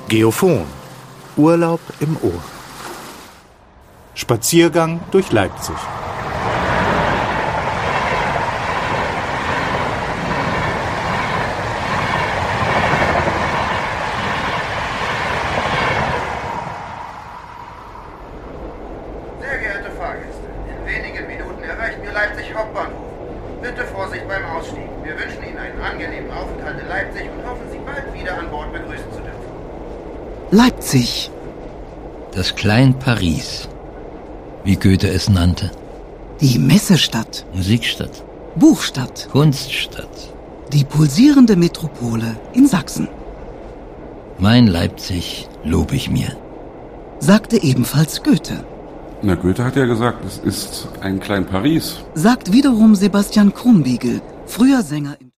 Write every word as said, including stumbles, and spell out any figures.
Geophon. Urlaub im Ohr. Spaziergang durch Leipzig. Sehr geehrte Fahrgäste, in wenigen Minuten erreichen wir Leipzig Hauptbahnhof. Bitte Vorsicht beim Ausstieg. Wir wünschen Ihnen einen angenehmen Aufenthalt in Leipzig und hoffen, Sie bald wieder an Bord begrüßen zu dürfen. Leipzig. Das Klein-Paris, wie Goethe es nannte. Die Messestadt. Musikstadt. Buchstadt. Kunststadt. Die pulsierende Metropole in Sachsen. Mein Leipzig lob ich mir. Sagte ebenfalls Goethe. Na, Goethe hat ja gesagt, es ist ein Klein-Paris. Sagt wiederum Sebastian Krumbiegel, früher Sänger im